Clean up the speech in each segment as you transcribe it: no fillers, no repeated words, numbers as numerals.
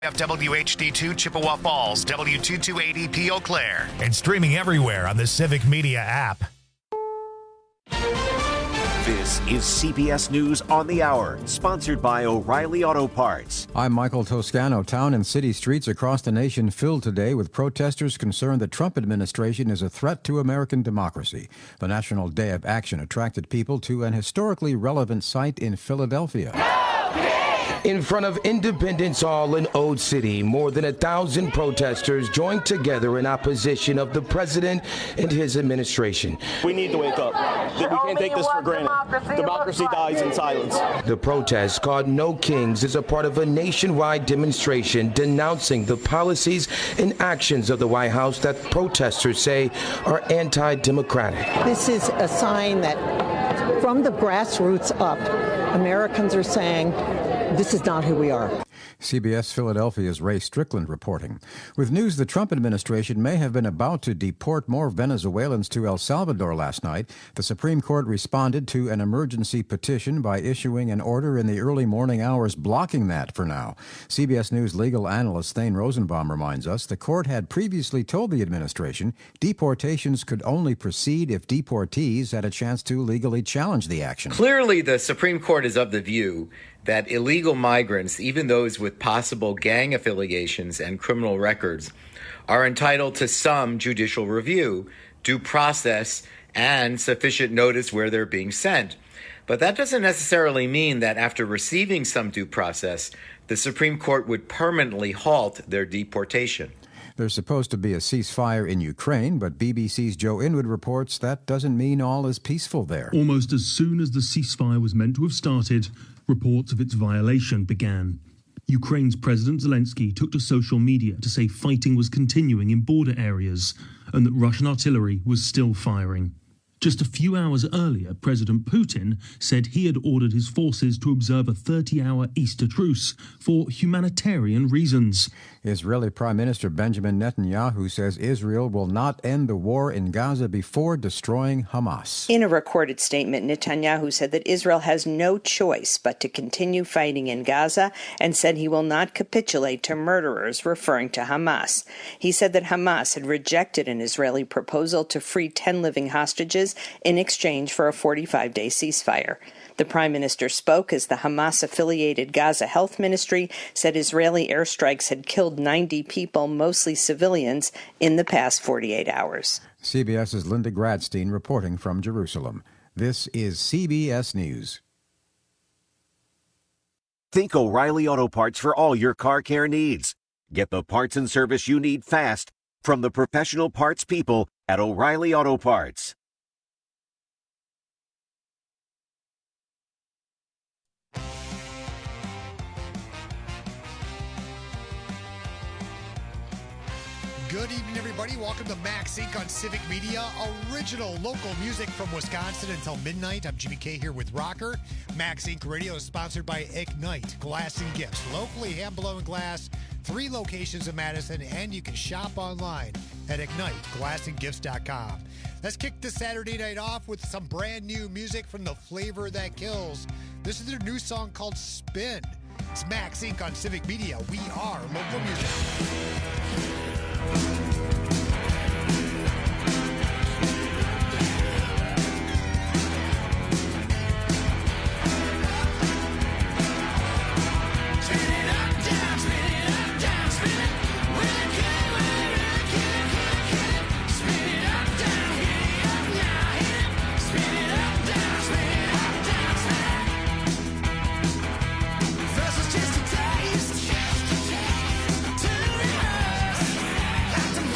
WHD2 Chippewa Falls, W228EP Eau Claire. And streaming everywhere on the Civic Media app. This is CBS News on the Hour, sponsored by O'Reilly Auto Parts. I'm Michael Toscano. Town and city streets across the nation filled today with protesters concerned the Trump administration is a threat to American democracy. The National Day of Action attracted people to an historically relevant site in Philadelphia. In front of Independence Hall in Old City, more than 1,000 protesters joined together in opposition of the president and his administration. We need to wake up. We can't take this for granted. Democracy dies in silence. The protest, called No Kings, is a part of a nationwide demonstration denouncing the policies and actions of the White House that protesters say are anti-democratic. This is a sign that from the grassroots up, Americans are saying, this is not who we are. CBS Philadelphia's Ray Strickland reporting. With news the Trump administration may have been about to deport more Venezuelans to El Salvador last night, the Supreme Court responded to an emergency petition by issuing an order in the early morning hours blocking that for now. CBS News legal analyst Thane Rosenbaum reminds us the court had previously told the administration deportations could only proceed if deportees had a chance to legally challenge the action. Clearly, the Supreme Court is of the view that illegal migrants, even those with possible gang affiliations and criminal records, are entitled to some judicial review, due process, and sufficient notice where they're being sent. But that doesn't necessarily mean that after receiving some due process, the Supreme Court would permanently halt their deportation. There's supposed to be a ceasefire in Ukraine, but BBC's Joe Inwood reports that doesn't mean all is peaceful there. Almost as soon as the ceasefire was meant to have started, reports of its violation began. Ukraine's President Zelensky took to social media to say fighting was continuing in border areas and that Russian artillery was still firing. Just a few hours earlier, President Putin said he had ordered his forces to observe a 30-hour Easter truce for humanitarian reasons. Israeli Prime Minister Benjamin Netanyahu says Israel will not end the war in Gaza before destroying Hamas. In a recorded statement, Netanyahu said that Israel has no choice but to continue fighting in Gaza and said he will not capitulate to murderers, referring to Hamas. He said that Hamas had rejected an Israeli proposal to free 10 living hostages in exchange for a 45-day ceasefire. The Prime Minister spoke as the Hamas-affiliated Gaza Health Ministry said Israeli airstrikes had killed 90 people, mostly civilians, in the past 48 hours. CBS's Linda Gradstein reporting from Jerusalem. This is CBS News. Think O'Reilly Auto Parts for all your car care needs. Get the parts and service you need fast from the professional parts people at O'Reilly Auto Parts. Good evening, everybody. Welcome to Max Inc. on Civic Media. Original local music from Wisconsin until midnight. I'm Jimmy K here with Rocker. Max Inc. Radio is sponsored by Ignite Glass and Gifts. Locally hand-blown glass, 3 locations in Madison, and you can shop online at IgniteGlassandGifts.com. Let's kick this Saturday night off with some brand new music from The Flavor That Kills. This is their new song called Spin. It's Max Inc. on Civic Media. We are local music. Just a taste to rehearse.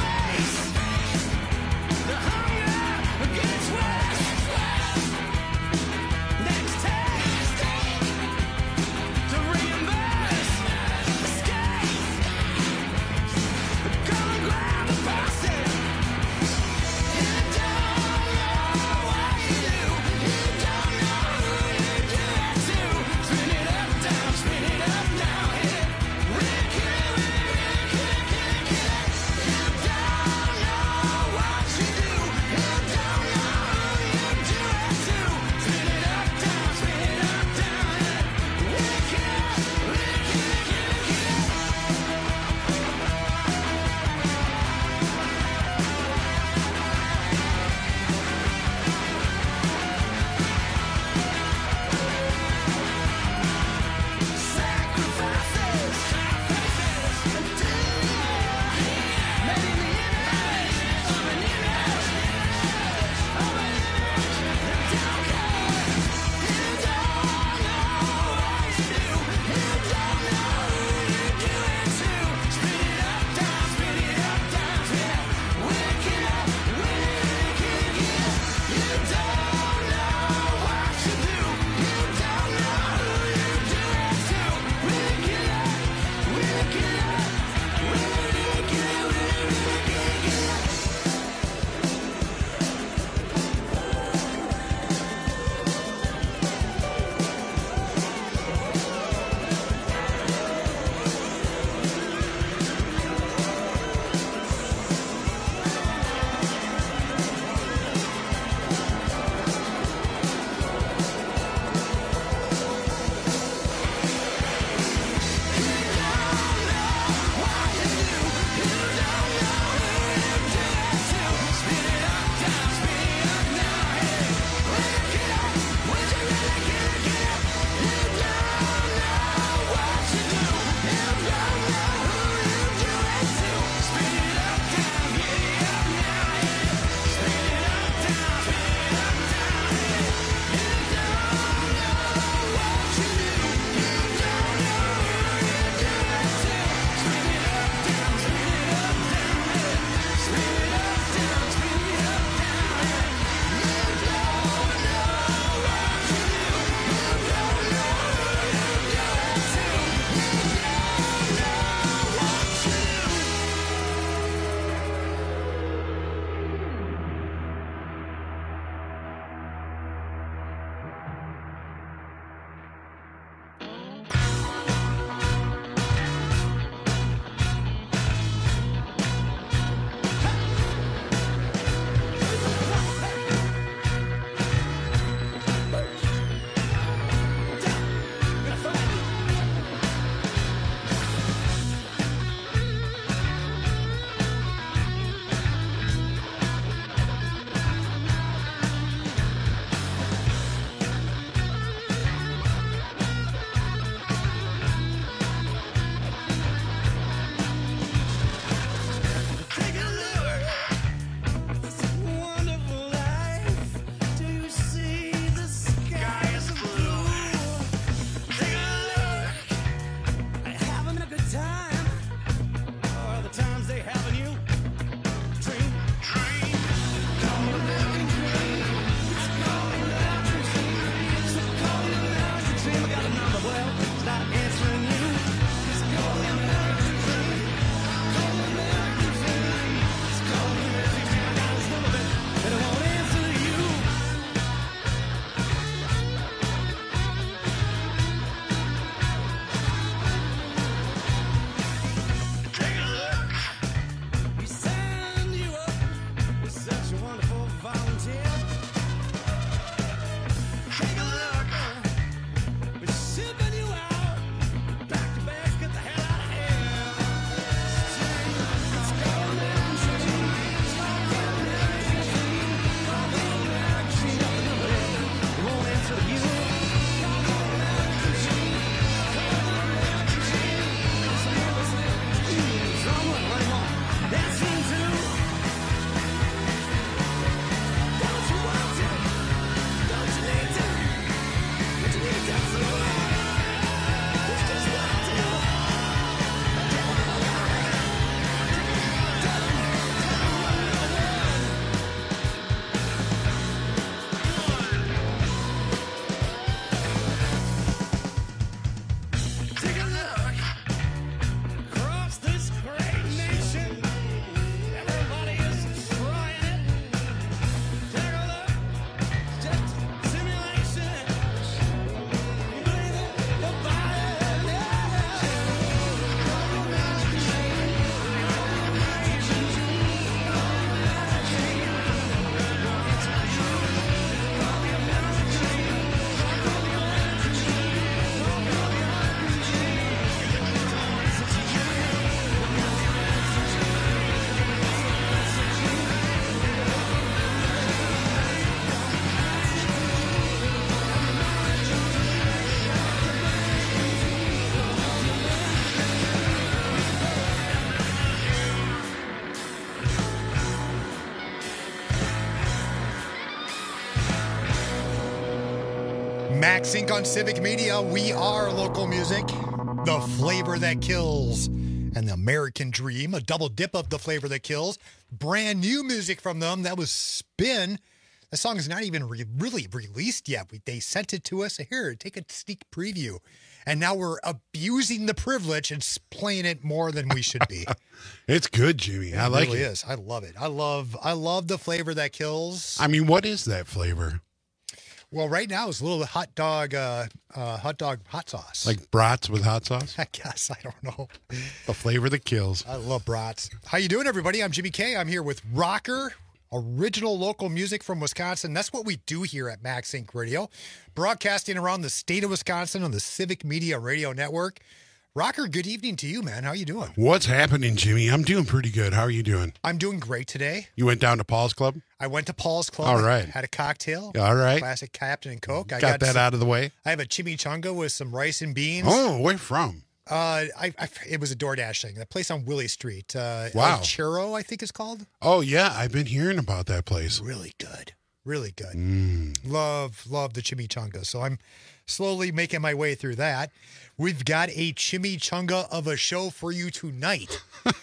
Max Inc. on Civic Media. We are local music, the flavor that kills, and the American Dream, a double dip of the flavor that kills. Brand new music from them. That was Spin. The song is not even really released yet. They sent it to us. Here, take a sneak preview. And now we're abusing the privilege and playing it more than we should be. It's good, Jimmy. I like it. It really is. I love it. I love the flavor that kills. I mean, what is that flavor? Well, right now it's a little hot dog hot sauce. Like brats with hot sauce? I guess. I don't know. The flavor that kills. I love brats. How you doing, everybody? I'm Jimmy K. I'm here with Rocker, original local music from Wisconsin. That's what we do here at Max Inc. Radio, broadcasting around the state of Wisconsin on the Civic Media Radio Network. Rocker, good evening to you, man. How you doing? What's happening, Jimmy? I'm doing pretty good. How are you doing? I'm doing great today. You went down to Paul's Club? I went to Paul's Club. All right. Had a cocktail. All right. Classic Captain and Coke. I got that out of the way? I have a chimichanga with some rice and beans. Oh, where from? It was a DoorDash thing. The place on Willie Street. Wow. El Churro, I think it's called. Oh, yeah. I've been hearing about that place. Really good. Really good. Love the chimichanga. So I'm slowly making my way through that. We've got a chimichanga of a show for you tonight.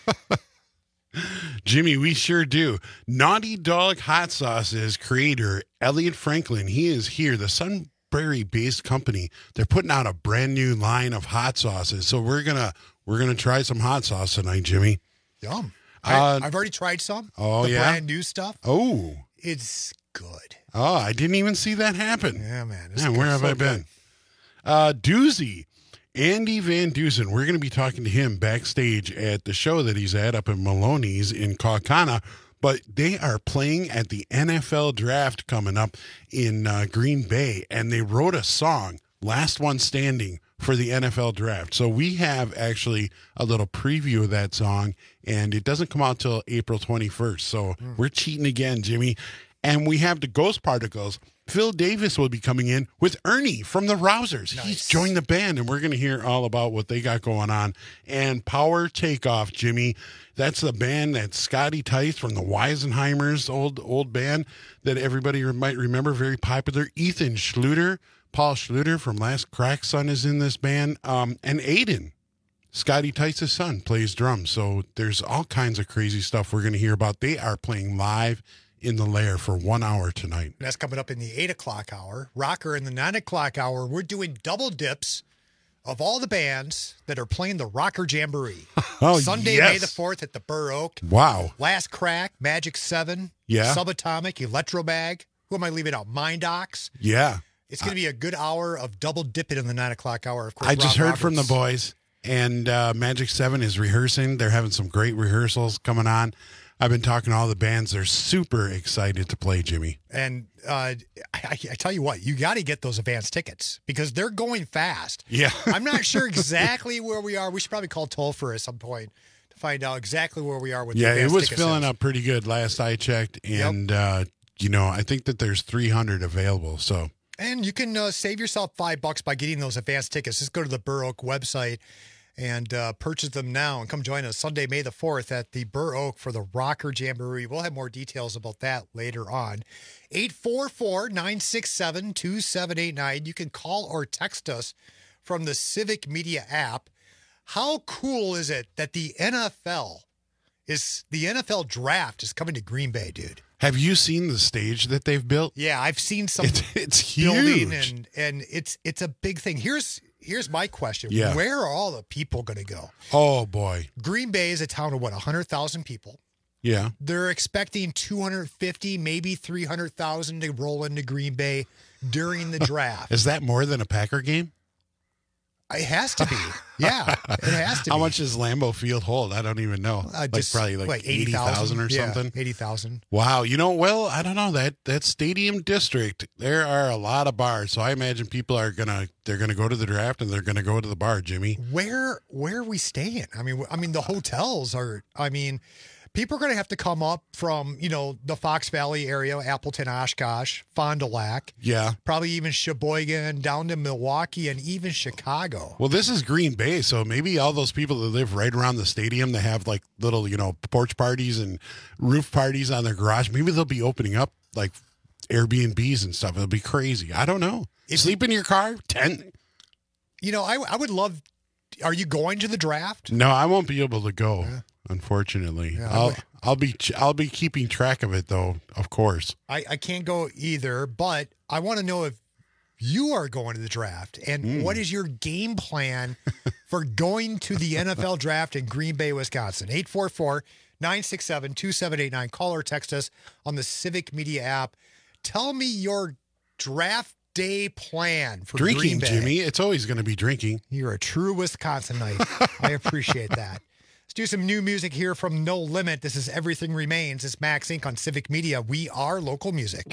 Jimmy, we sure do. Naughty Dog Hot Sauce's creator, Elliot Franklin, he is here. The Sunbury-based company, they're putting out a brand new line of hot sauces. So we're gonna try some hot sauce tonight, Jimmy. Yum. I've already tried some. Oh, the yeah? brand new stuff. Oh. It's good. Oh, I didn't even see that happen. Yeah, man. Man, where have I been? Doozy. Andy Van Dusen, we're going to be talking to him backstage at the show that he's at up in Maloney's in Kaukauna, but they are playing at the NFL draft coming up in Green Bay, and they wrote a song, Last One Standing, for the NFL draft. So we have actually a little preview of that song, and it doesn't come out till April 21st. So we're cheating again, Jimmy. And we have the Ghost Particles. Phil Davis will be coming in with Ernie from the Rousers. Nice. He's joined the band, and we're going to hear all about what they got going on. And Power Takeoff, Jimmy. That's the band that Scotty Tice from the Weisenheimers, old band that everybody might remember, very popular. Ethan Schluter, Paul Schluter from Last Crack Son is in this band. And Aiden, Scotty Tice's son, plays drums. So there's all kinds of crazy stuff we're going to hear about. They are playing live in the Lair for 1 hour tonight. That's coming up in the 8 o'clock hour. Rocker in the 9 o'clock hour. We're doing double dips of all the bands that are playing the Rocker Jamboree. Sunday, yes. May the 4th at the Burr Oak. Wow. Last Crack, Magic 7, yeah. Subatomic, Electrobag. Who am I leaving out? Mindox. Yeah. It's going to be a good hour of double dipping in the 9 o'clock hour. Of course, I just Rob heard from the boys, and Magic 7 is rehearsing. They're having some great rehearsals coming on. I've been talking to all the bands. They're super excited to play, Jimmy. And I tell you what, you got to get those advance tickets because they're going fast. Yeah. I'm not sure exactly where we are. We should probably call toll-free at some point to find out exactly where we are with the advance it was ticket filling sales. up pretty good last I checked. And, I think that there's 300 available. So. And you can save yourself $5 by getting those advance tickets. Just go to the Burr Oak website and purchase them now and come join us Sunday, May the 4th at the Burr Oak for the Rocker Jamboree. We'll have more details about that later on. 844-967-2789. You can call or text us from the Civic Media app. How cool is it that the NFL draft is coming to Green Bay, dude? Have you seen the stage that they've built? Yeah, I've seen some it's building huge. and it's a big thing. Here's my question. Yeah. Where are all the people going to go? Oh, boy. Green Bay is a town of, 100,000 people. Yeah. They're expecting 250, maybe 300,000 to roll into Green Bay during the draft. Is that more than a Packer game? It has to be. Yeah, it has to be. How much does Lambeau Field hold? I don't even know. Probably 80,000 or something. 80,000. Wow. Well, I don't know. That stadium district, there are a lot of bars. So I imagine people are they're gonna go to the draft and they're gonna go to the bar, Jimmy. Where are we staying? I mean the hotels are. People are going to have to come up from, the Fox Valley area, Appleton, Oshkosh, Fond du Lac. Yeah. Probably even Sheboygan, down to Milwaukee, and even Chicago. Well, this is Green Bay, so maybe all those people that live right around the stadium, they have like little, porch parties and roof parties on their garage. Maybe they'll be opening up like Airbnbs and stuff. It'll be crazy. I don't know. Sleep in your car? 10? I would love. Are you going to the draft? No, I won't be able to go. Unfortunately, I'll be keeping track of it though. Of course, I can't go either. But I want to know if you are going to the draft and what is your game plan for going to the NFL draft in Green Bay, Wisconsin? 844-967-2789. Call or text us on the Civic Media app. Tell me your draft day plan for drinking, Green Bay. Jimmy. It's always going to be drinking. You're a true Wisconsinite. I appreciate that. Let's do some new music here from No Limit. This is Everything Remains. It's Max Inc. on Civic Media. We are local music.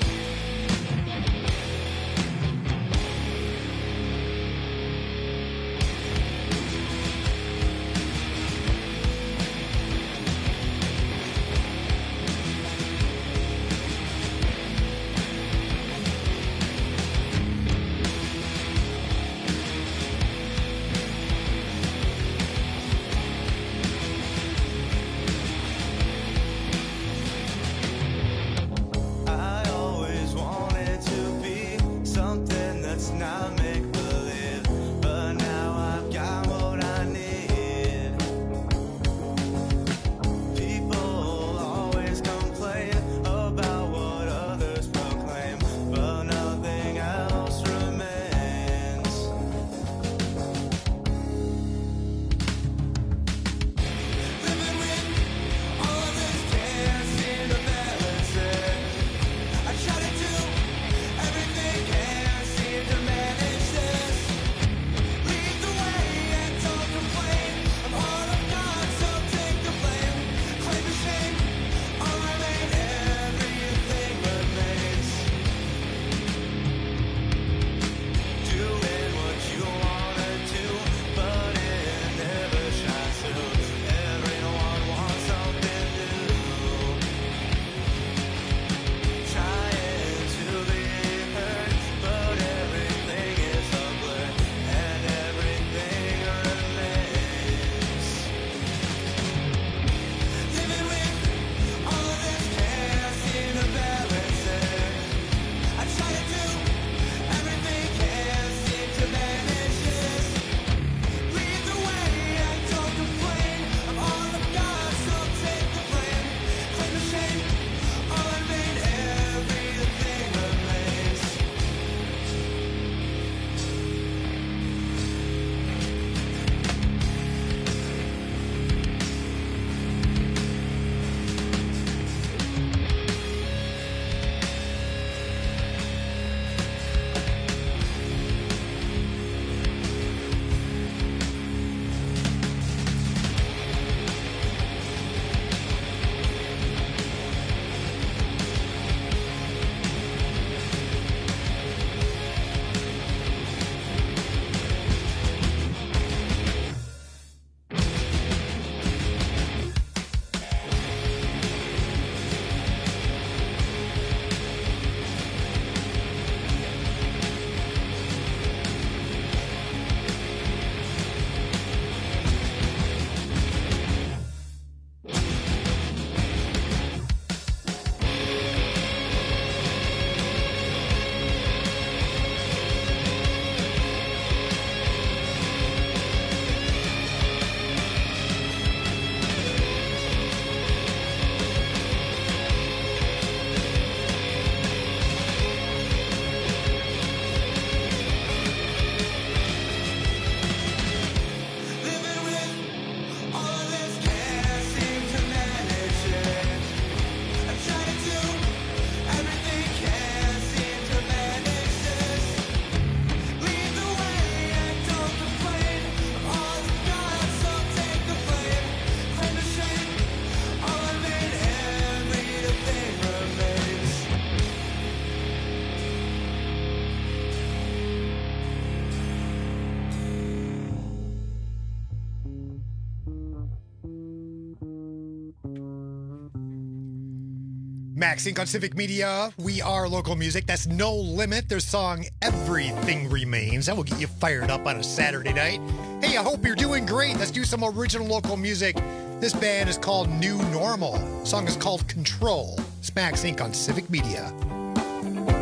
Max Inc. on Civic Media. We are local music. That's No Limit. Their song Everything Remains. That will get you fired up on a Saturday night. Hey, I hope you're doing great. Let's do some original local music. This band is called New Normal. The song is called Control. It's Max Inc. on Civic Media.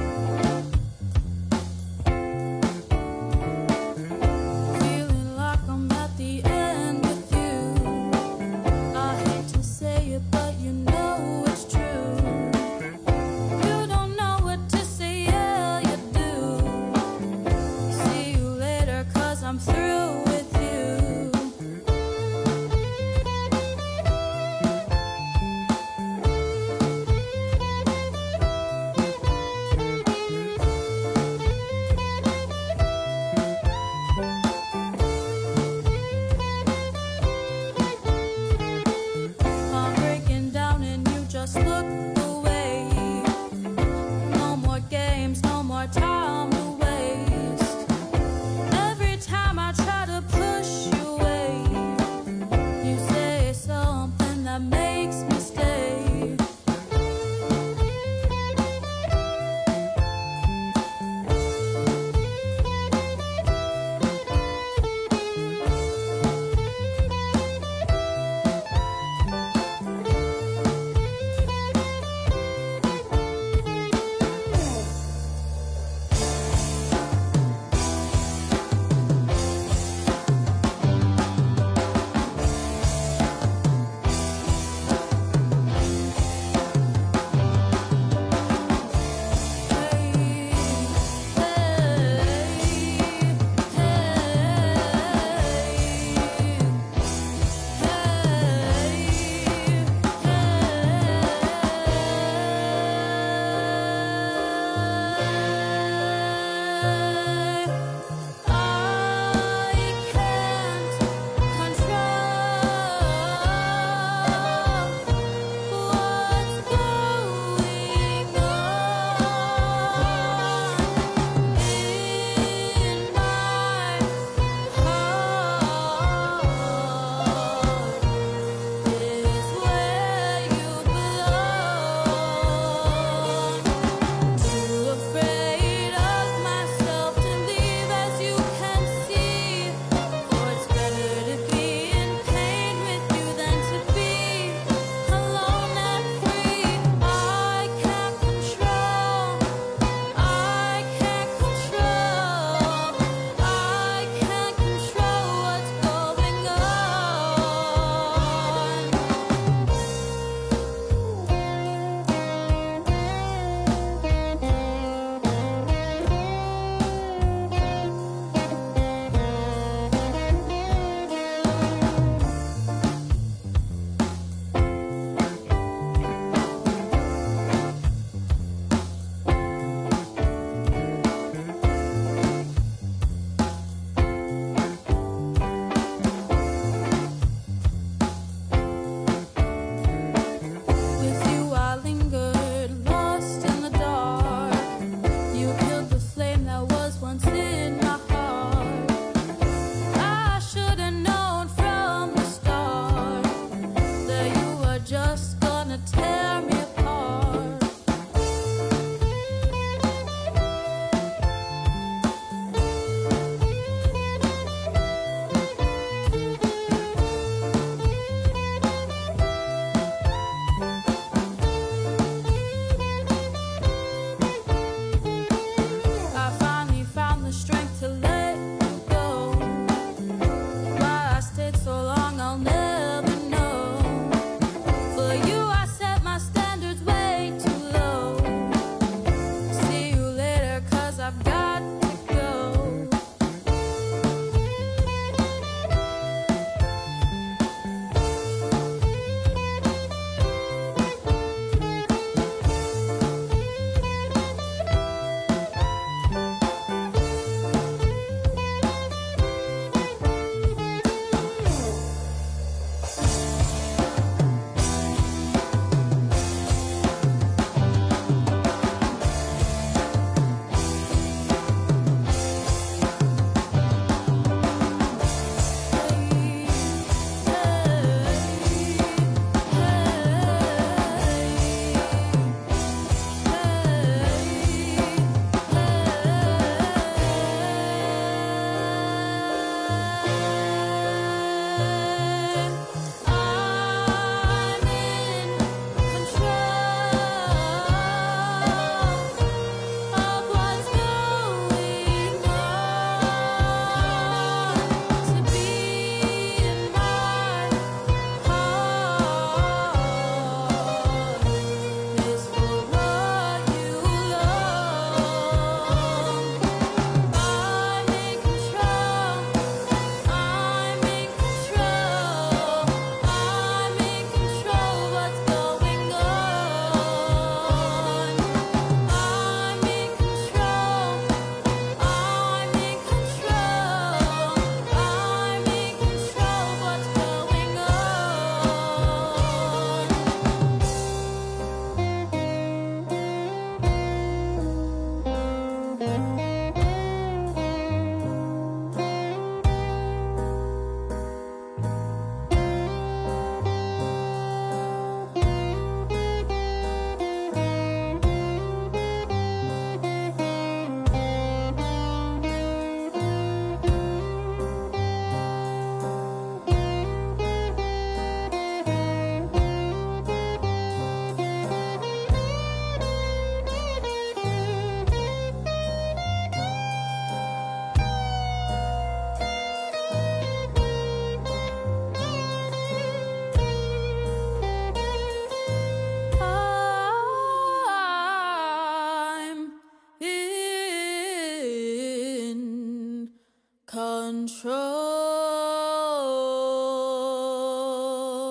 control.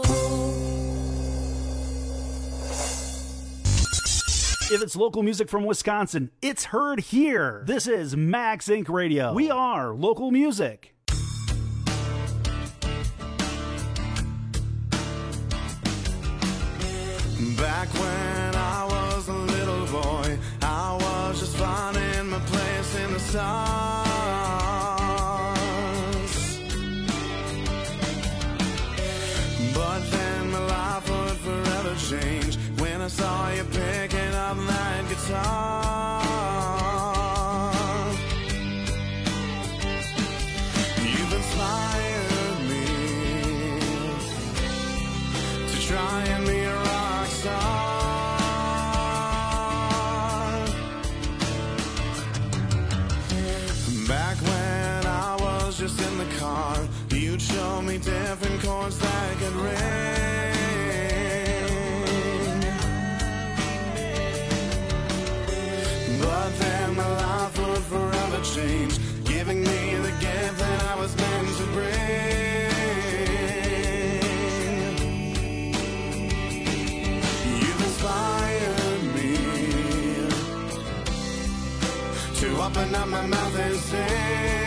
If it's local music from Wisconsin, it's heard here. This is Max Inc. Radio. We are local music. Back when I was a little boy, I was just finding my place in the stars. But then my life would forever change when I saw you picking up that guitar. You've inspired me to try and be a rock star. Back when I was just in the car, you'd show me different chords that could ring. But then my life would forever change, giving me the gift that I was meant to bring. You've inspired me to open up my mouth and sing.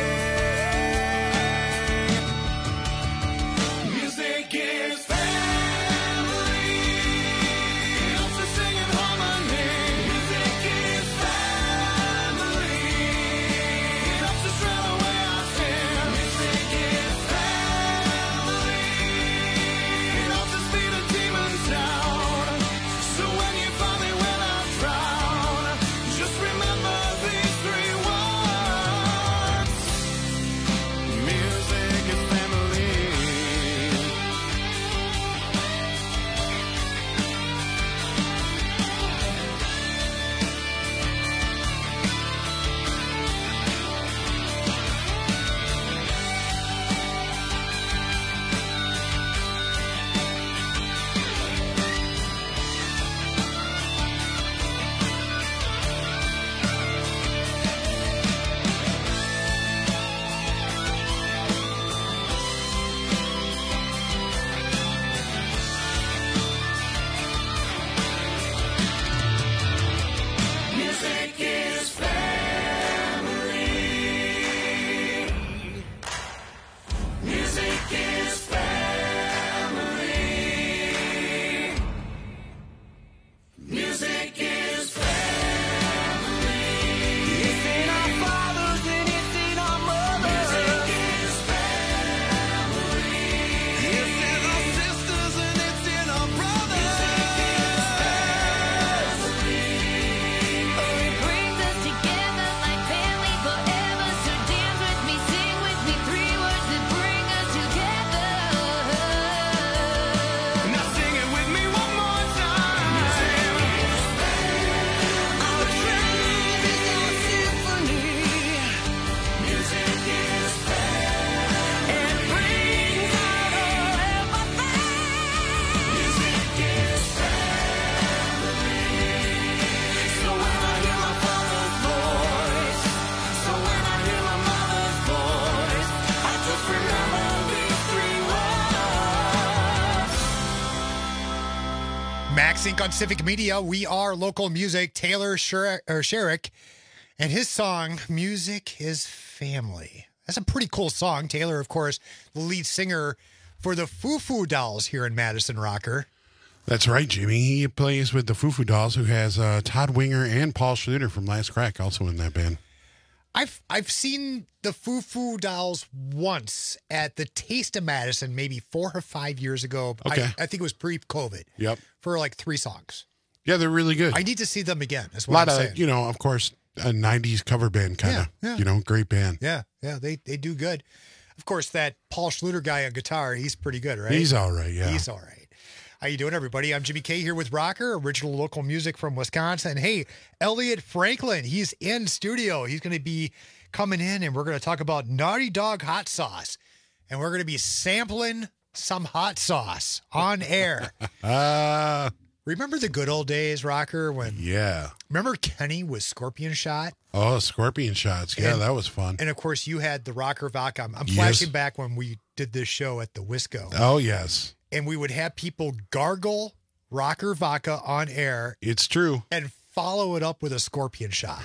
Music is family. It helps us sing in harmony. Music is family. It helps us drown away our fear. Music is family. It helps us beat the demons down. So when you find me when I drown, just remember these three words. Music is family. Music is family. Music is family. Music is family. It's in our fathers and it's in our mothers. Music is family. It's in our sisters and it's in our brothers. Music is family. Oh, it brings us together like family forever. So dance with me, sing with me, three words that bring us together. Now sing it with me one more time. Our truth is our symphony. Music is family. It brings out all everything. Music is family. So when I hear my father's voice, so when I hear my mother's voice, I just remember these three words. Max Inc. on Civic Media. We are local music. Taylor Sherrick and his song, Music is Family. That's a pretty cool song. Taylor, of course, the lead singer for the Foo Foo Dolls here in Madison Rocker. That's right, Jimmy. He plays with the Foo Foo Dolls, who has Todd Winger and Paul Schluter from Last Crack also in that band. I've seen the Foo Foo Dolls once at the Taste of Madison, maybe 4 or 5 years ago. Okay. I think it was pre-COVID. Yep. For like 3 songs. Yeah, they're really good. I need to see them again. That's A what lot I'm of, saying. you know, of course, a 90s cover band kind of, Yeah, yeah. you know, great band. Yeah, they do good. Of course, that Paul Schluter guy on guitar, he's pretty good, right? He's all right, yeah. He's all right. How you doing, everybody? I'm Jimmy K here with Rocker, original local music from Wisconsin. Hey, Elliot Franklin, he's in studio. He's going to be coming in, and we're going to talk about Naughty Dog hot sauce. And we're going to be sampling some hot sauce on air. Remember the good old days, Rocker, when remember Kenny was Scorpion Shot? Oh, Scorpion Shots. Yeah, that was fun. And of course you had the Rocker Vodka. I'm flashing back when we did this show at the Wisco. Oh, yes. And we would have people gargle Rocker Vodka on air. It's true. And follow it up with a Scorpion Shot.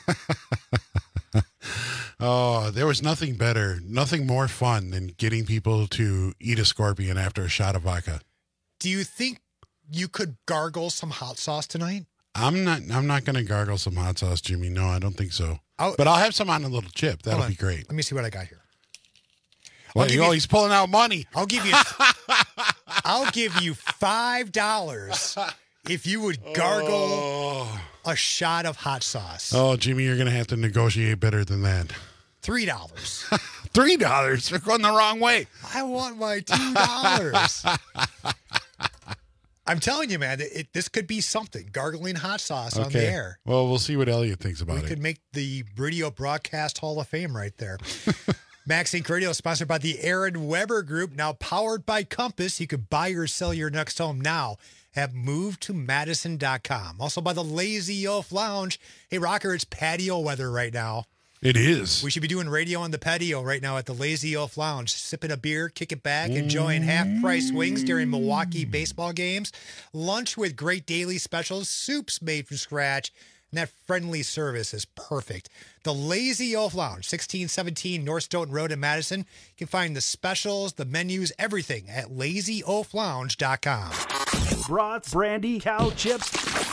Oh, there was nothing better, nothing more fun than getting people to eat a scorpion after a shot of vodka. Do you think you could gargle some hot sauce tonight? I'm not going to gargle some hot sauce, Jimmy. No, I don't think so. But I'll have some on a little chip. That'll be great. Let me see what I got here. Well, he's pulling out money. I'll give you I'll give you $5 if you would gargle a shot of hot sauce. Oh, Jimmy, you're going to have to negotiate better than that. $3. $3? We're going the wrong way. I want my $2. I'm telling you, man, this could be something. Gargling hot sauce on the air. Well, we'll see what Elliot thinks about it. We could make the Radio Broadcast Hall of Fame right there. Max Inc. Radio is sponsored by the Aaron Weber Group, now powered by Compass. You could buy or sell your next home now at moveToMadison.com. Also by the Lazy Oaf Lounge. Hey, Rocker, it's patio weather right now. It is. We should be doing radio on the patio right now at the Lazy Oaf Lounge, sipping a beer, kick it back, enjoying half-price wings during Milwaukee baseball games, lunch with great daily specials, soups made from scratch, and that friendly service is perfect. The Lazy Oaf Lounge, 1617 North Stoughton Road in Madison. You can find the specials, the menus, everything at LazyOafLounge.com. Brats, brandy, cow chips,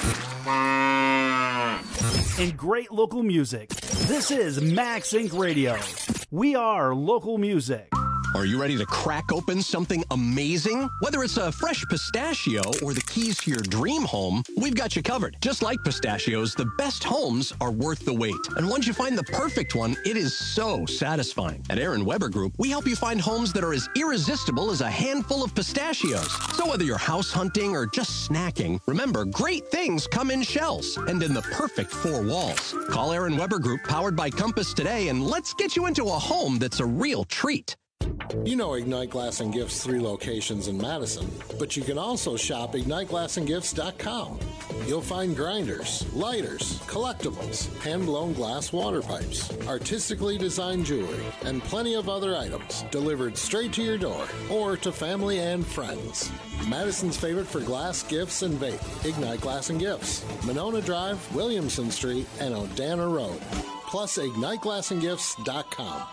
and great local music. This is Max Inc. Radio. We are local music. Are you ready to crack open something amazing? Whether it's a fresh pistachio or the keys to your dream home, we've got you covered. Just like pistachios, the best homes are worth the wait. And once you find the perfect one, it is so satisfying. At Aaron Weber Group, we help you find homes that are as irresistible as a handful of pistachios. So whether you're house hunting or just snacking, remember, great things come in shells and in the perfect four walls. Call Aaron Weber Group, powered by Compass, today, and let's get you into a home that's a real treat. You know Ignite Glass and Gifts' 3 locations in Madison, but you can also shop IgniteGlassandGifts.com. You'll find grinders, lighters, collectibles, hand-blown glass water pipes, artistically designed jewelry, and plenty of other items delivered straight to your door or to family and friends. Madison's favorite for glass, gifts, and vape, Ignite Glass and Gifts, Monona Drive, Williamson Street, and Odana Road. Plus, IgniteGlassandGifts.com.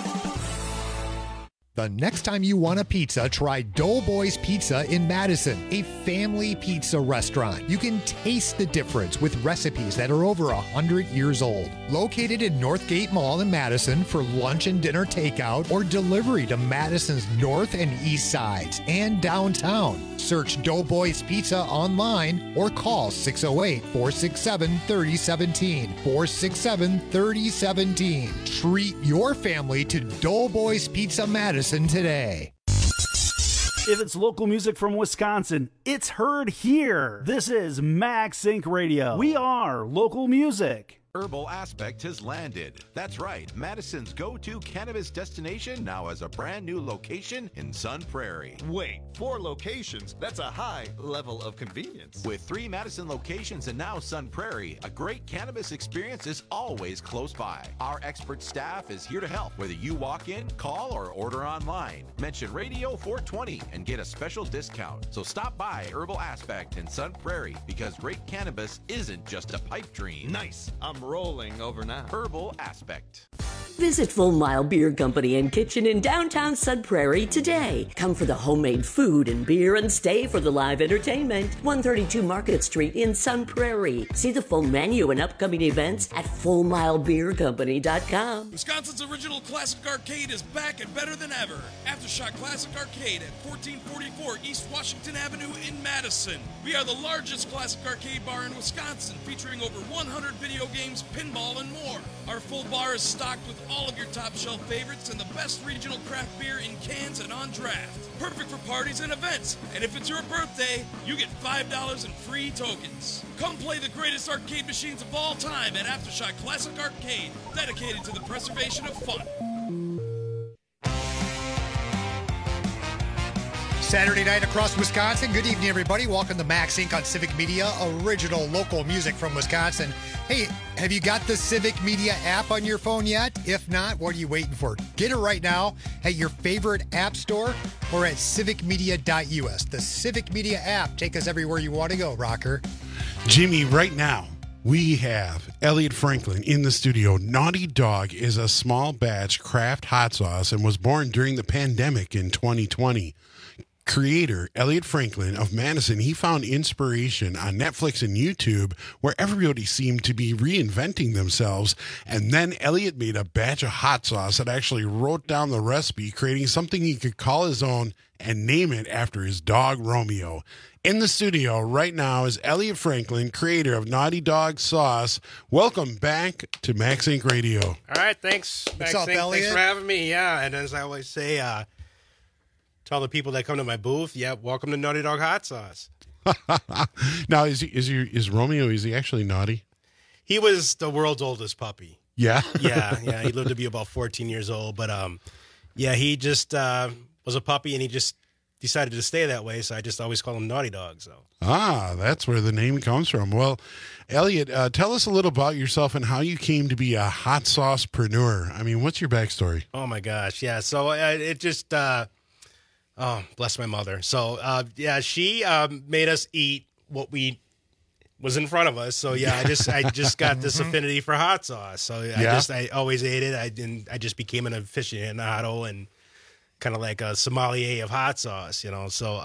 The next time you want a pizza, try Doughboys Pizza in Madison, a family pizza restaurant. You can taste the difference with recipes that are over 100 years old. Located in Northgate Mall in Madison for lunch and dinner takeout or delivery to Madison's north and east sides and downtown. Search Doughboys Pizza online or call 608-467-3017. 467-3017. Treat your family to Doughboys Pizza Madison today. If it's local music from Wisconsin, it's heard here. This is Max Inc. Radio. We are local music. Herbal Aspect has landed. That's right, Madison's go-to cannabis destination now has a brand new location in Sun Prairie. Wait, 4 locations? That's a high level of convenience. With 3 Madison locations and now Sun Prairie, a great cannabis experience is always close by. Our expert staff is here to help, whether you walk in, call, or order online. Mention Radio 420 and get a special discount. So stop by Herbal Aspect in Sun Prairie because great cannabis isn't just a pipe dream. Nice. I'm rolling over now. Herbal Aspect. Visit Full Mile Beer Company and Kitchen in downtown Sun Prairie today. Come for the homemade food and beer and stay for the live entertainment. 132 Market Street in Sun Prairie. See the full menu and upcoming events at FullMileBeerCompany.com. Wisconsin's original classic arcade is back and better than ever. Aftershock Classic Arcade at 1444 East Washington Avenue in Madison. We are the largest classic arcade bar in Wisconsin, featuring over 100 video games, pinball, and more. Our full bar is stocked with all of your top shelf favorites and the best regional craft beer in cans and on draft. Perfect for parties and events. And if it's your birthday, you get $5 in free tokens. Come play the greatest arcade machines of all time at Aftershock Classic Arcade, dedicated to the preservation of fun. Saturday night across Wisconsin. Good evening, everybody. Welcome to Max Inc. on Civic Media, original local music from Wisconsin. Hey, have you got the Civic Media app on your phone yet? If not, what are you waiting for? Get it right now at your favorite app store or at civicmedia.us. The Civic Media app. Take us everywhere you want to go, Rocker. Jimmy, right now, we have Elliot Franklin in the studio. Naughty Dog is a small batch craft hot sauce and was born during the pandemic in 2020. Creator Elliot Franklin of Madison, he found inspiration on Netflix and YouTube where everybody seemed to be reinventing themselves. And then Elliot made a batch of hot sauce and actually wrote down the recipe, creating something he could call his own and name it after his dog, Romeo. In the studio right now is Elliot Franklin, creator of Naughty Dog Sauce. Welcome back to Max Inc. Radio. All right, thanks. What's up, Elliot? Thanks for having me. Yeah, and as I always say, tell the people that come to my booth, welcome to Naughty Dog Hot Sauce. Now, is Romeo, is he actually naughty? He was the world's oldest puppy. Yeah? Yeah. He lived to be about 14 years old. But, he just was a puppy, and he just decided to stay that way, so I just always call him Naughty Dog. So. That's where the name comes from. Well, Elliot, tell us a little about yourself and how you came to be a hot saucepreneur. I mean, what's your backstory? Oh, my gosh. Yeah, so it just... oh, bless my mother. So, she made us eat what was in front of us. So, I just got this affinity for hot sauce. So, I always ate it. I just became an aficionado and kind of like a sommelier of hot sauce, you know. So,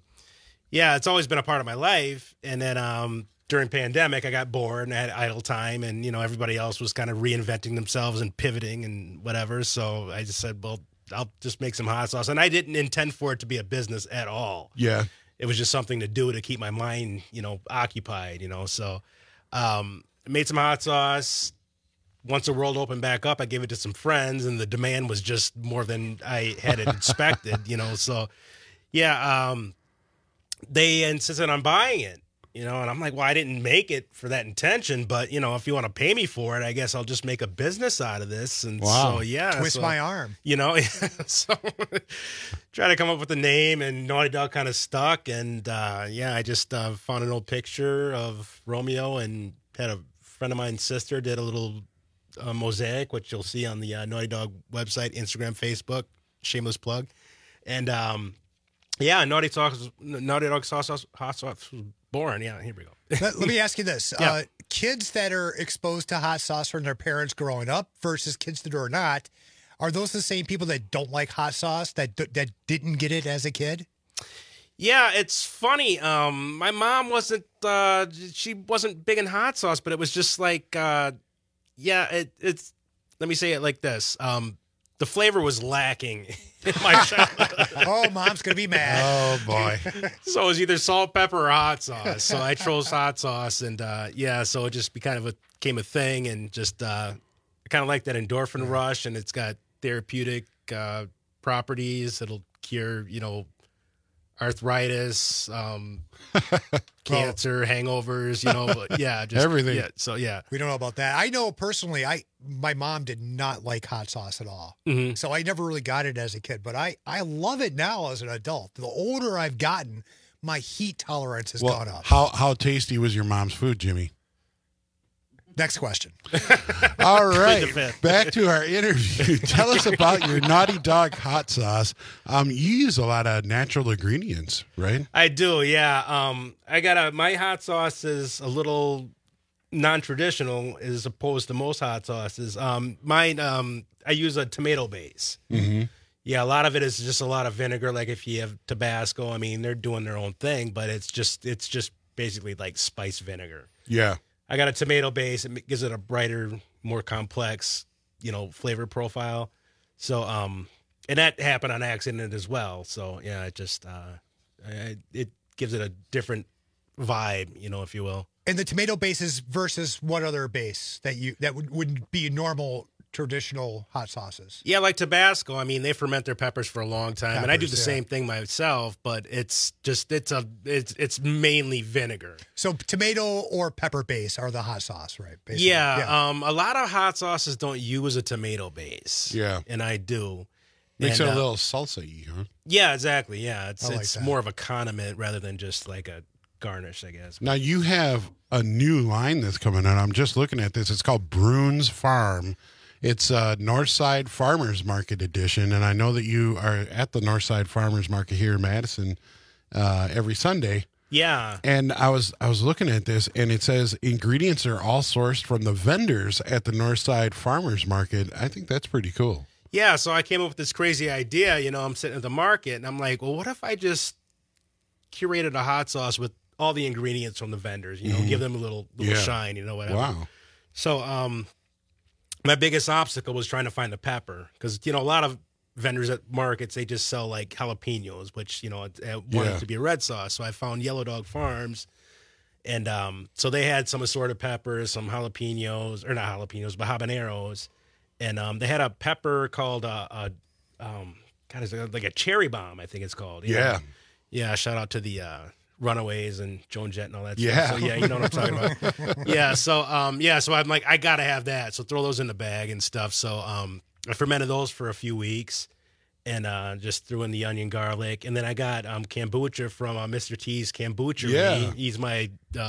it's always been a part of my life. And then during pandemic, I got bored and I had idle time. And, you know, everybody else was kind of reinventing themselves and pivoting and whatever. So, I just said, well, I'll just make some hot sauce. And I didn't intend for it to be a business at all. Yeah. It was just something to do to keep my mind, you know, occupied, you know. So made some hot sauce. Once the world opened back up, I gave it to some friends, and the demand was just more than I had expected, you know. So, they insisted on buying it. You know, and I'm like, well, I didn't make it for that intention, but, you know, if you want to pay me for it, I guess I'll just make a business out of this. And wow. so, Twist my arm. You know, so try to come up with a name, and Naughty Dog kind of stuck. And, I just found an old picture of Romeo and had a friend of mine's sister did a little mosaic, which you'll see on the Naughty Dog website, Instagram, Facebook, shameless plug. And, Naughty Dog Sauce, hot sauce was born. Yeah, here we go. Let me ask you this. Kids that are exposed to hot sauce from their parents growing up versus kids that are not, are those the same people that don't like hot sauce, that didn't get it as a kid? Yeah, it's funny. My mom wasn't big in hot sauce, but it was just like, it's, let me say it like this. The flavor was lacking in my childhood. Oh, Mom's going to be mad. Oh, boy. So it was either salt, pepper, or hot sauce. So I chose hot sauce, and so it just became a thing, and just I kind of like that endorphin rush, and it's got therapeutic properties. It'll cure, you know, arthritis, cancer, hangovers, you know, but just everything. Yeah, so we don't know about that. I know personally, my mom did not like hot sauce at all, so I never really got it as a kid. But I love it now as an adult. The older I've gotten, my heat tolerance has gone up. How tasty was your mom's food, Jimmy? Next question. All right, back to our interview. Tell us about your Naughty Dog hot sauce. You use a lot of natural ingredients, right? I do, yeah. My hot sauce is a little non-traditional as opposed to most hot sauces. Mine, I use a tomato base. Mm-hmm. Yeah, a lot of it is just a lot of vinegar. Like if you have Tabasco, I mean, they're doing their own thing, but it's just basically like spice vinegar. Yeah. I got a tomato base. It gives it a brighter, more complex, you know, flavor profile. So, and that happened on accident as well. So, yeah, it just, it gives it a different vibe, you know, if you will. And the tomato bases versus what other base that wouldn't be normal traditional hot sauces? Yeah, like Tabasco. I mean, they ferment their peppers for a long time, and I do the yeah. same thing myself. But it's mainly vinegar. So tomato or pepper base are the hot sauce, right? Basically. Yeah. A lot of hot sauces don't use a tomato base. Yeah, and I do. Makes And, it a little salsa-y, huh? Yeah, exactly. Yeah, it's I like it's that. more of a condiment rather than just like a garnish, I guess. Now, you have a new line that's coming out. I'm just looking at this. It's called Bruins Farm. It's Northside Farmers Market edition, and I know that you are at the Northside Farmers Market here in Madison every Sunday. Yeah. And I was looking at this, and it says ingredients are all sourced from the vendors at the Northside Farmers Market. I think that's pretty cool. Yeah, so I came up with this crazy idea. You know, I'm sitting at the market, and I'm like, well, what if I just curated a hot sauce with all the ingredients from the vendors? You know, Mhm. give them a little Yeah. shine. You know, whatever. Wow. So, my biggest obstacle was trying to find the pepper because you know a lot of vendors at markets they just sell like jalapenos, which you know I wanted Yeah. to be a red sauce. So I found Yellow Dog Farms, and so they had some assorted peppers, some jalapenos or not jalapenos, but habaneros, and they had a pepper called God, is it like a cherry bomb? I think it's called. You know? Yeah. Yeah. Shout out to the Runaways and Joan Jett and all that Yeah. stuff. So yeah, you know what I'm talking about. Yeah. So so I'm like, I gotta have that. So throw those in the bag and stuff. So I fermented those for a few weeks and just threw in the onion, garlic, and then I got kombucha from Mr. T's Kombucha. Yeah. He's my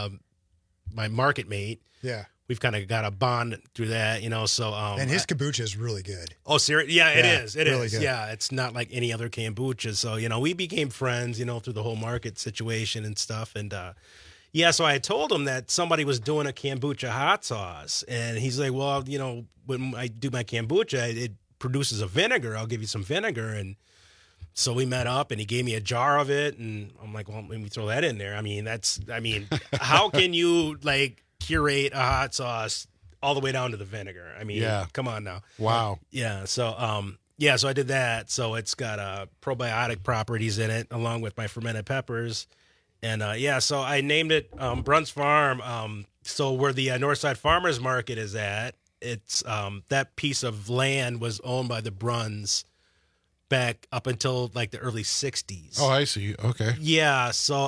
my market mate. Yeah. We've kind of got a bond through that, you know. So And his kombucha is really good. Oh, serious? Yeah, it Yeah, is. It really is. good. Yeah, it's not like any other kombucha. So, you know, we became friends, you know, through the whole market situation and stuff. And, yeah, so I told him that somebody was doing a kombucha hot sauce. And he's like, well, you know, when I do my kombucha, it produces a vinegar. I'll give you some vinegar. And so we met up and he gave me a jar of it. And I'm like, well, let me throw that in there. I mean, how can you, like, curate a hot sauce all the way down to the vinegar? I mean, Yeah. come on now. Wow. Yeah. So, so I did that. So it's got probiotic properties in it, along with my fermented peppers, and so I named it Bruns Farm. So where the Northside Farmers Market is at, it's that piece of land was owned by the Bruns back up until like the early '60s. Oh, I see. Okay. Yeah. So,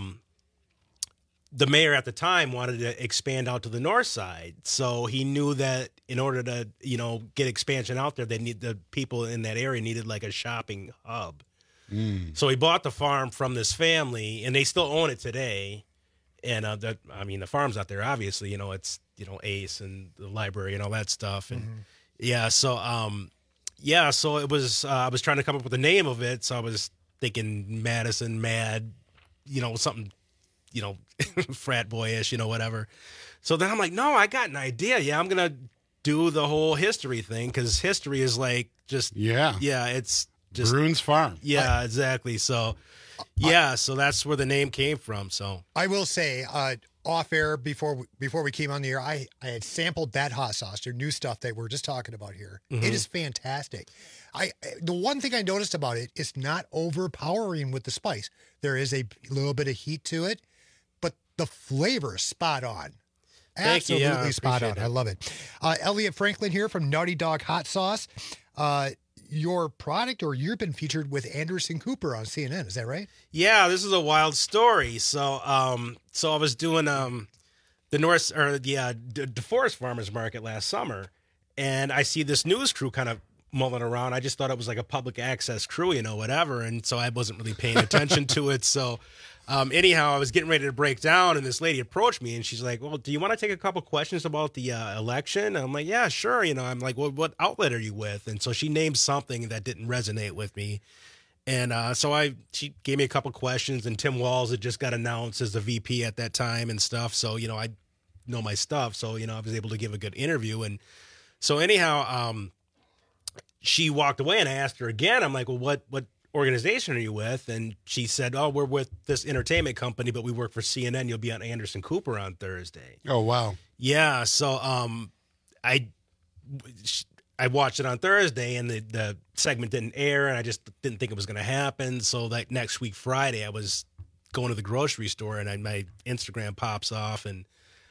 the mayor at the time wanted to expand out to the north side. So he knew that in order to, you know, get expansion out there, the people in that area needed like a shopping hub. So he bought the farm from this family and they still own it today. And the farm's out there, obviously, you know, it's, you know, Ace and the library and all that stuff. And so it was, I was trying to come up with a name of it. So I was thinking Madison Mad, you know, something, you know, frat boyish, you know, whatever. So then I'm like, no, I got an idea. Yeah, I'm going to do the whole history thing because history is like just, it's just Bruins Farm. Yeah, exactly. So, so that's where the name came from. So I will say, off air before we came on the air, I had sampled that hot sauce, their new stuff that we're just talking about here. Mhm. It is fantastic. The one thing I noticed about it, it's not overpowering with the spice. There is a little bit of heat to it, but the flavor is spot on. Thank you. Absolutely Yeah, I spot on. appreciate it. I love it. Elliot Franklin here from Naughty Dog Hot Sauce. Your product, or you've been featured with Anderson Cooper on CNN, is that right? yeah, this is a wild story. So, so I was doing the DeForest Farmers Market last summer, and I see this news crew kind of mulling around. I just thought it was like a public access crew, you know, whatever, and so I wasn't really paying attention to it. So, anyhow, I was getting ready to break down, and this lady approached me, and she's like, "Well, do you want to take a couple questions about the election?" And I'm like, "Yeah, sure." You know, I'm like, "Well, what outlet are you with?" And so she named something that didn't resonate with me. And she gave me a couple questions, and Tim Walz had just got announced as the VP at that time and stuff. So, you know, I know my stuff. So, you know, I was able to give a good interview. And so anyhow, she walked away and I asked her again. I'm like, well, what organization are you with? And she said, oh, we're with this entertainment company, but we work for CNN. You'll be on Anderson Cooper on Thursday. Oh, wow. Yeah. So I watched it on Thursday and the segment didn't air and I just didn't think it was going to happen. So like next week, Friday, I was going to the grocery store and my Instagram pops off and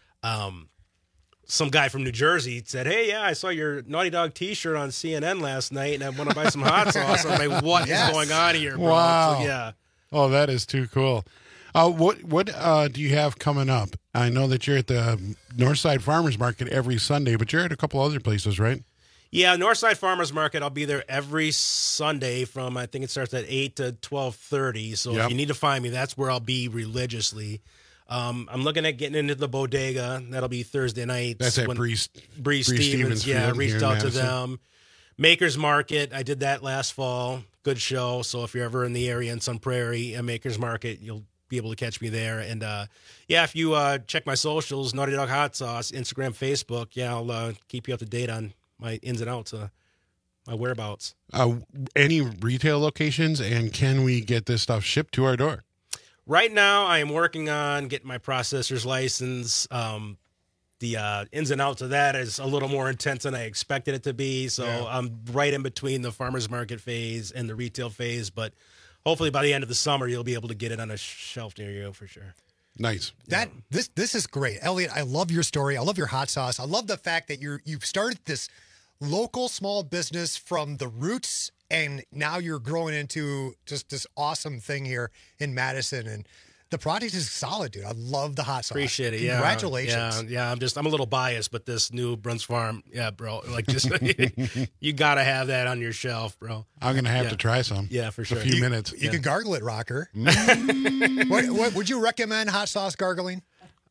some guy from New Jersey said, hey, yeah, I saw your Naughty Dog t-shirt on CNN last night and I want to buy some hot sauce. I'm like, what is going on here, bro? Wow. So, yeah. Oh, that is too cool. What do you have coming up? I know that you're at the Northside Farmers Market every Sunday, but you're at a couple other places, right? Yeah, Northside Farmers Market. I'll be there every Sunday from, I think it starts at 8 to 12:30. So Yep. if you need to find me, that's where I'll be religiously. I'm looking at getting into the bodega. That'll be Thursday night. That's at Bree Stevens. Yeah, Field reached here in out to Madison. them. Makers Market. I did that last fall. Good show. So if you're ever in the area in Sun Prairie, a Makers Market, you'll be able to catch me there. And yeah, if you check my socials, Naughty Dog Hot Sauce, Instagram, Facebook, yeah, I'll keep you up to date on my ins and outs, my whereabouts. Any retail locations, and can we get this stuff shipped to our door? Right now, I am working on getting my processor's license. The ins and outs of that is a little more intense than I expected it to be. So I'm right in between the farmer's market phase and the retail phase. But hopefully by the end of the summer, you'll be able to get it on a shelf near you for sure. Nice. This is great, Elliot. I love your story. I love your hot sauce. I love the fact that you've started this local small business from the roots, and now you're growing into just this awesome thing here in Madison. And the product is solid, dude. I love the hot sauce. Appreciate it. Yeah. Congratulations. Yeah. I'm a little biased, but this new Bruns Farm, yeah, bro. Like, just you got to have that on your shelf, bro. I'm gonna have to try some. Yeah, for sure. A few minutes. You can gargle it, Rocker. What would you recommend hot sauce gargling?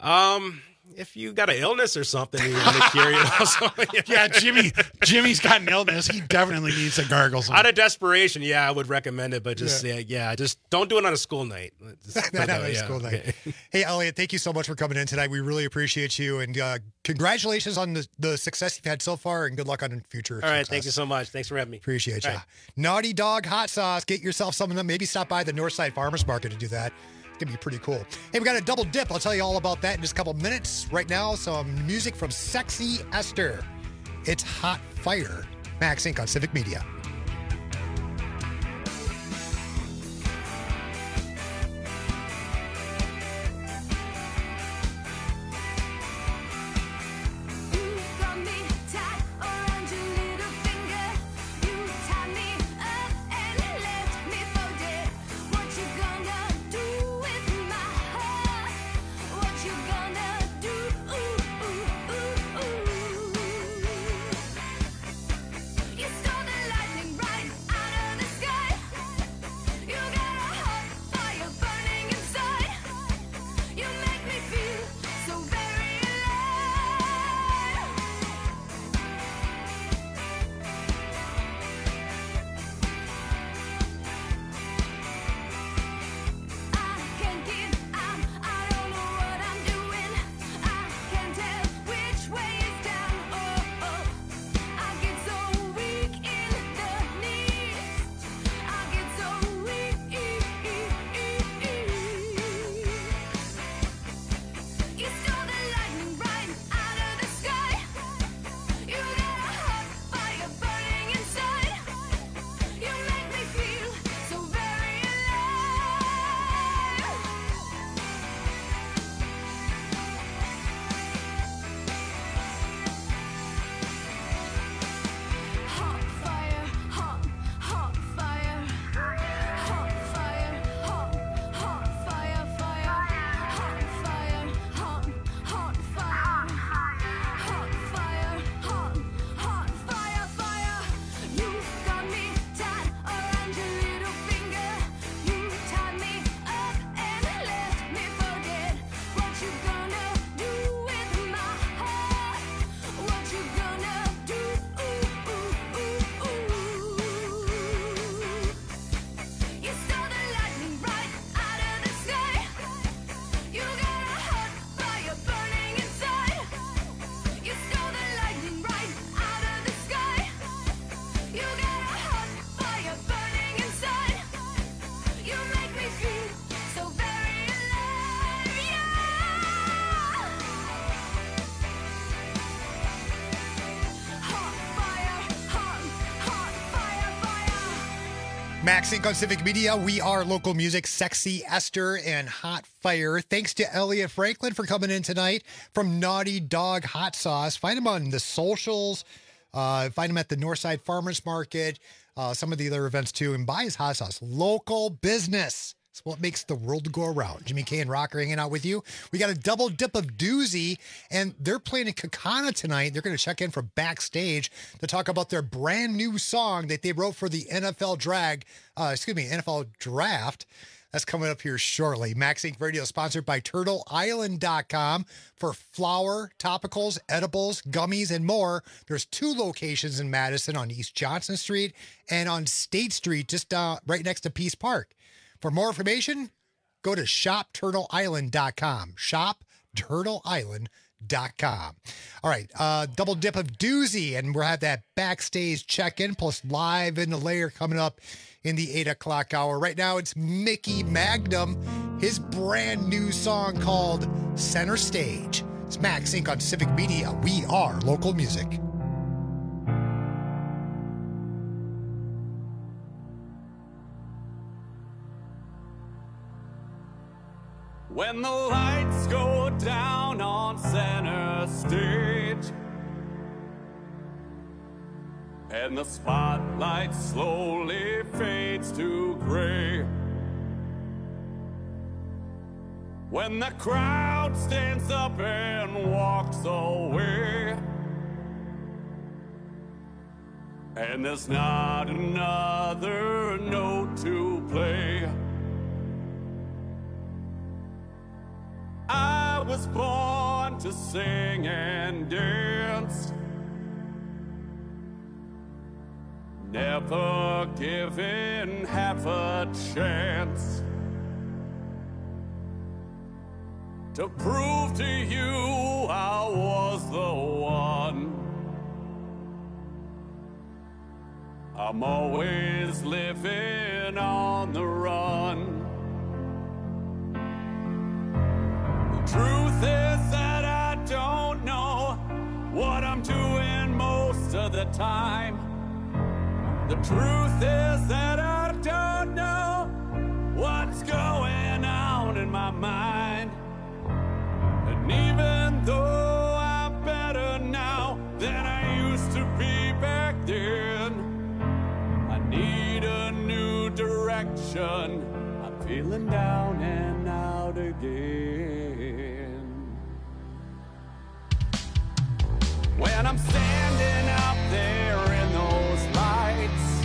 If you got an illness or something, you want to cure it also. Yeah, Jimmy's got an illness. He definitely needs to gargle some. Out of desperation, yeah, I would recommend it, but just just don't do it on a school night. Not on a school night. Hey, Elliot, thank you so much for coming in tonight. We really appreciate you, and congratulations on the success you've had so far, and good luck on the future. All right, thank you so much. Thanks for having me. Appreciate you. All right. Naughty Dog Hot Sauce. Get yourself some of them. Maybe stop by the Northside Farmers Market to do that. It's going to be pretty cool. Hey, we got a double dip. I'll tell you all about that in just a couple minutes. Right now, some music from Sexy Esther. It's Hot Fire. Max Inc. on Civic Media. Max Inc. on Civic Media. We are local music, Sexy Esther and Hot Fire. Thanks to Elliot Franklin for coming in tonight from Naughty Dog Hot Sauce. Find him on the socials. Find him at the Northside Farmers Market. Some of the other events too. And buy his hot sauce. Local business. It's what makes the world go around. Jimmy K and Rocker hanging out with you. We got a double dip of Doozy, and they're playing in Kakana tonight. They're going to check in from backstage to talk about their brand new song that they wrote for the NFL Draft. That's coming up here shortly. Max Inc. Radio sponsored by TurtleIsland.com for flour, topicals, edibles, gummies, and more. There's 2 locations in Madison on East Johnson Street and on State Street, just right next to Peace Park. For more information, go to ShopTurtleIsland.com. ShopTurtleIsland.com. All right, double dip of Doozy, and we'll have that backstage check-in plus live in the layer coming up in the 8 o'clock hour. Right now, it's Mickey Magnum, his brand new song called Center Stage. It's Max Inc. on Civic Media. We are local music. When the lights go down on center stage and the spotlight slowly fades to gray, when the crowd stands up and walks away, and there's not another note to play, I was born to sing and dance, never given half a chance to prove to you I was the one. I'm always living on the run. Truth is that I don't know what I'm doing most of the time. The truth is that I don't know what's going on in my mind. And even though I'm better now than I used to be back then, I need a new direction. I'm feeling down and out again. When I'm standing up there in those lights,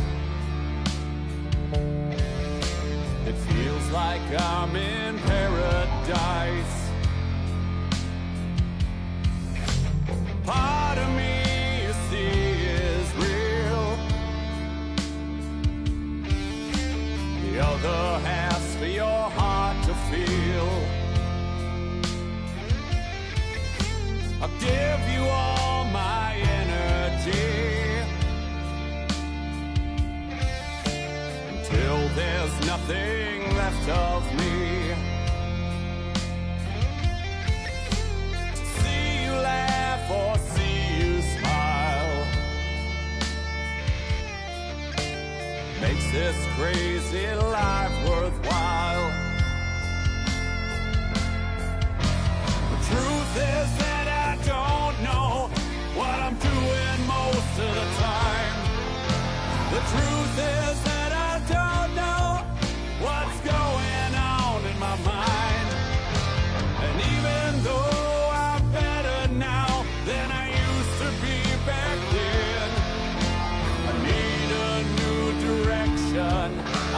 it feels like I'm in paradise. Part of me, you see, is real. The other half's for your heart to feel. I'll give you all my energy until there's nothing left of me. To see you laugh or see you smile makes this crazy life worthwhile. The truth is that I don't know what I'm doing most of the time. The truth is that I don't know what's going on in my mind. And even though I'm better now than I used to be back then, I need a new direction.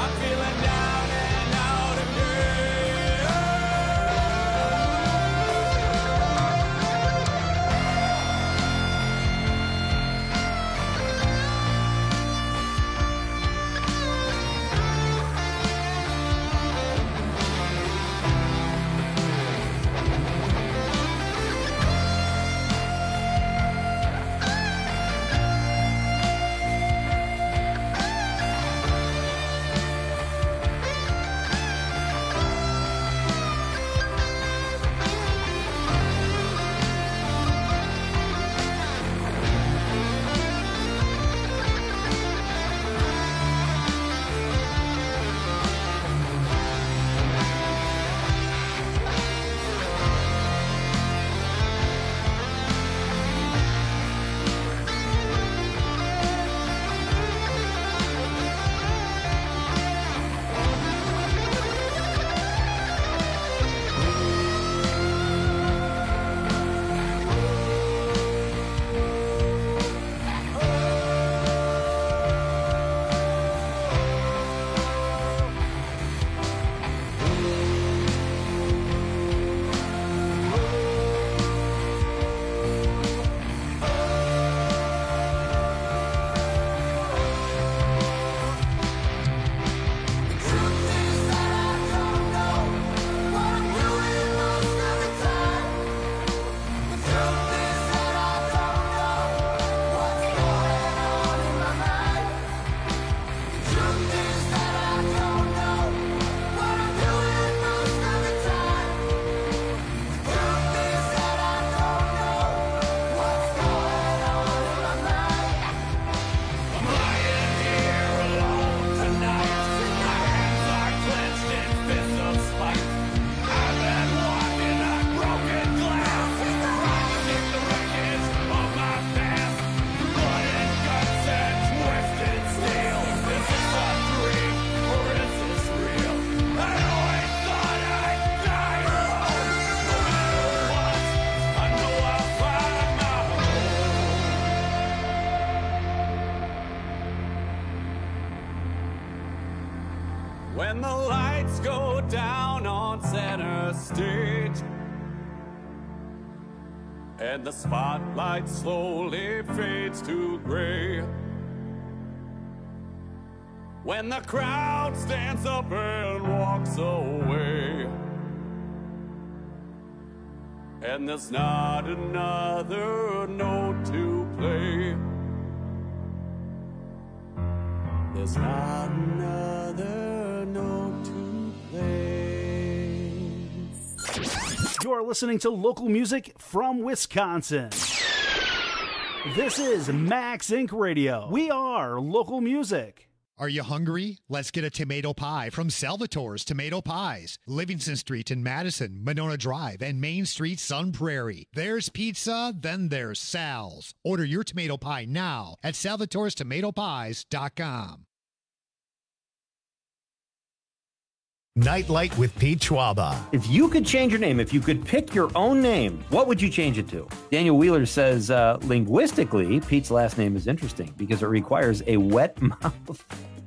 when the lights go down on center stage and the spotlight slowly fades to gray, when the crowd stands up and walks away, and there's not another note to play. There's not another note to play. You're listening to local music from Wisconsin. This is Max Inc. Radio. We are local music. Are you hungry? Let's get a tomato pie from Salvatore's Tomato Pies. Livingston Street in Madison, Monona Drive, and Main Street, Sun Prairie. There's pizza, then there's Sal's. Order your tomato pie now at salvatorestomatopies.com. Nightlight with Pete Schwaba. If you could change your name, if you could pick your own name, what would you change it to? Daniel Wheeler says, linguistically, Pete's last name is interesting because it requires a wet mouth.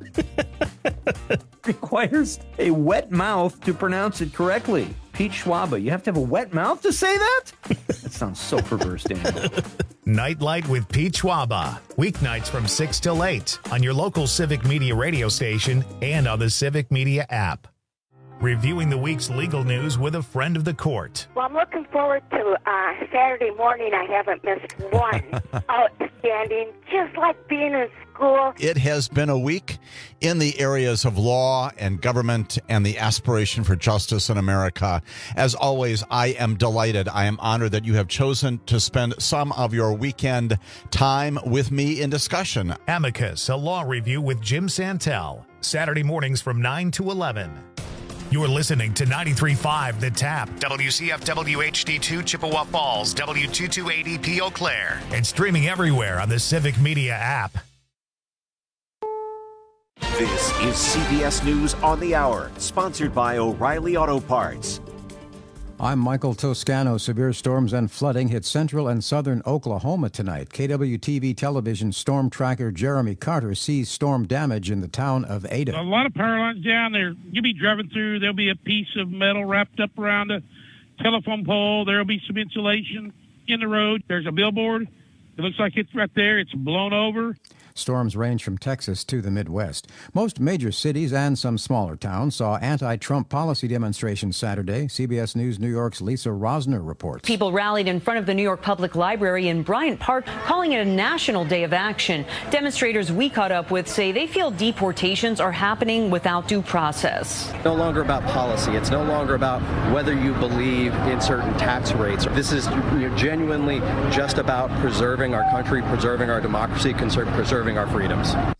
Requires a wet mouth to pronounce it correctly. Pete Schwaba, you have to have a wet mouth to say that? That sounds so perverse, Daniel. Nightlight with Pete Schwaba. Weeknights from 6 till 8 on your local Civic Media radio station and on the Civic Media app. Reviewing the week's legal news with a friend of the court. Well, I'm looking forward to Saturday morning. I haven't missed one. Outstanding, just like being in school. It has been a week in the areas of law and government and the aspiration for justice in America. As always, I am delighted. I am honored that you have chosen to spend some of your weekend time with me in discussion. Amicus, a law review with Jim Santel. Saturday mornings from 9 to 11. You're listening to 93.5 The Tap, WCFW HD2 Chippewa Falls, W228EP Eau Claire, and streaming everywhere on the Civic Media app. This is CBS News on the Hour, sponsored by O'Reilly Auto Parts. I'm Michael Toscano. Severe storms and flooding hit central and southern Oklahoma tonight. KWTV television storm tracker Jeremy Carter sees storm damage in the town of Ada. A lot of power lines down there. You'll be driving through. There'll be a piece of metal wrapped up around a telephone pole. There'll be some insulation in the road. There's a billboard. It looks like it's right there. It's blown over. Storms range from Texas to the Midwest. Most major cities and some smaller towns saw anti-Trump policy demonstrations Saturday. CBS News New York's Lisa Rosner reports. People rallied in front of the New York Public Library in Bryant Park, calling it a national day of action. Demonstrators we caught up with say they feel deportations are happening without due process. No longer about policy. It's no longer about whether you believe in certain tax rates. This is genuinely just about preserving our country, preserving our democracy, preserving our freedoms.